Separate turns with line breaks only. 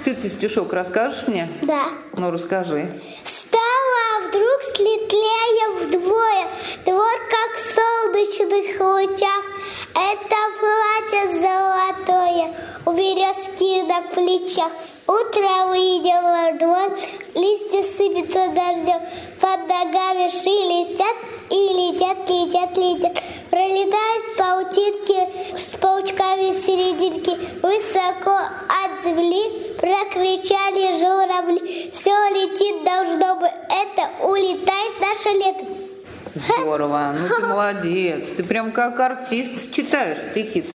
ты стишок расскажешь мне?
Да.
Ну, расскажи.
Стало вдруг светлее вдвое, двор как в солнечных лучах. Это платье золотое у березки на плечах. Утром выйдя во двор, листья сыпятся дождем, под ногами шелестят и летят, летят, летят. Пролетают паутинки с паучками серединки, высоко от земли прокричали журавли. Все летит должно быть, это улетает наше лето.
Здорово, ну ты молодец, ты прям как артист читаешь стихи.